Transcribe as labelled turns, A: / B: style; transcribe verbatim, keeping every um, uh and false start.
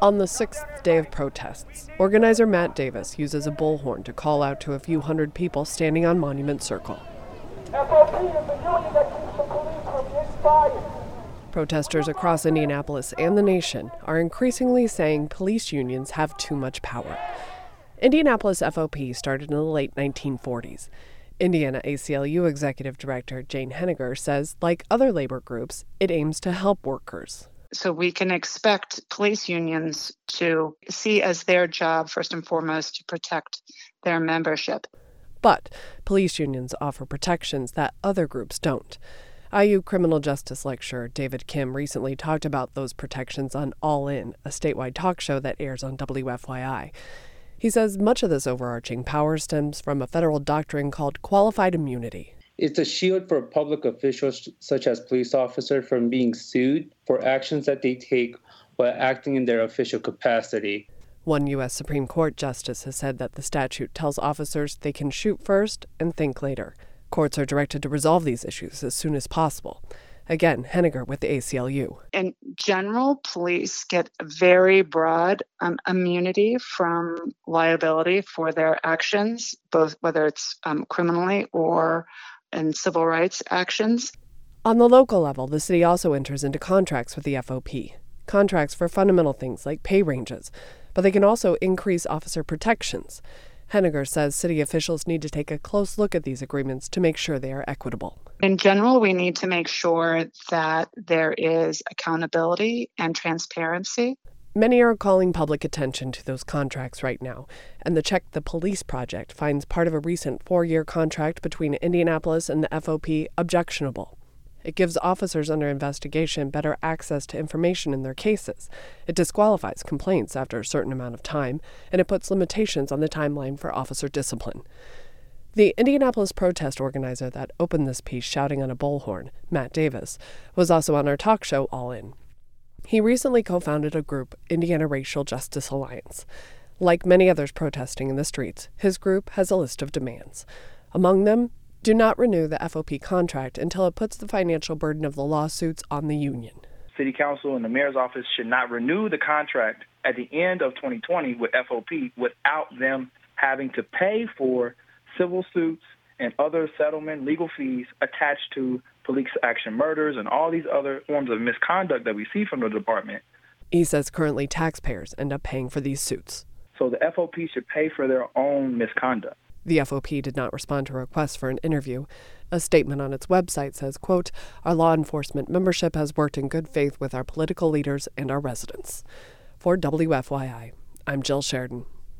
A: On the sixth day of protests, organizer Matt Davis uses a bullhorn to call out to a few hundred people standing on Monument Circle.
B: F O P is the union that keeps the police from getting fired.
A: Protesters across Indianapolis and the nation are increasingly saying police unions have too much power. Indianapolis F O P started in the late nineteen forties. Indiana A C L U Executive Director Jane Henniger says, like other labor groups, it aims to help workers.
C: So we can expect police unions to see as their job, first and foremost, to protect their membership.
A: But police unions offer protections that other groups don't. I U criminal justice lecturer David Kim recently talked about those protections on All In, a statewide talk show that airs on W F Y I. He says much of this overarching power stems from a federal doctrine called qualified immunity.
D: It's a shield for public officials, such as police officers, from being sued for actions that they take while acting in their official capacity.
A: One U S Supreme Court justice has said that the statute tells officers they can shoot first and think later. Courts are directed to resolve these issues as soon as possible. Again, Henniger with the A C L U.
C: In general, police get very broad um, immunity from liability for their actions, both whether it's um, criminally or in civil rights actions.
A: On the local level, the city also enters into contracts with the F O P. Contracts for fundamental things like pay ranges, but they can also increase officer protections. Henniger says city officials need to take a close look at these agreements to make sure they are equitable.
C: In general, we need to make sure that there is accountability and transparency.
A: Many are calling public attention to those contracts right now, and the Check the Police Project finds part of a recent four-year contract between Indianapolis and the F O P objectionable. It gives officers under investigation better access to information in their cases. It disqualifies complaints after a certain amount of time, and it puts limitations on the timeline for officer discipline. The Indianapolis protest organizer that opened this piece shouting on a bullhorn, Matt Davis, was also on our talk show All In. He recently co-founded a group, Indiana Racial Justice Alliance. Like many others protesting in the streets, his group has a list of demands. Among them, do not renew the F O P contract until it puts the financial burden of the lawsuits on the union.
E: City Council and the mayor's office should not renew the contract at the end of twenty twenty with F O P without them having to pay for civil suits and other settlement legal fees attached to police action murders and all these other forms of misconduct that we see from the department.
A: He says currently taxpayers end up paying for these suits.
E: So the F O P should pay for their own misconduct.
A: The F O P did not respond to a request for an interview. A statement on its website says, quote, "Our law enforcement membership has worked in good faith with our political leaders and our residents." For W F Y I, I'm Jill Sheridan.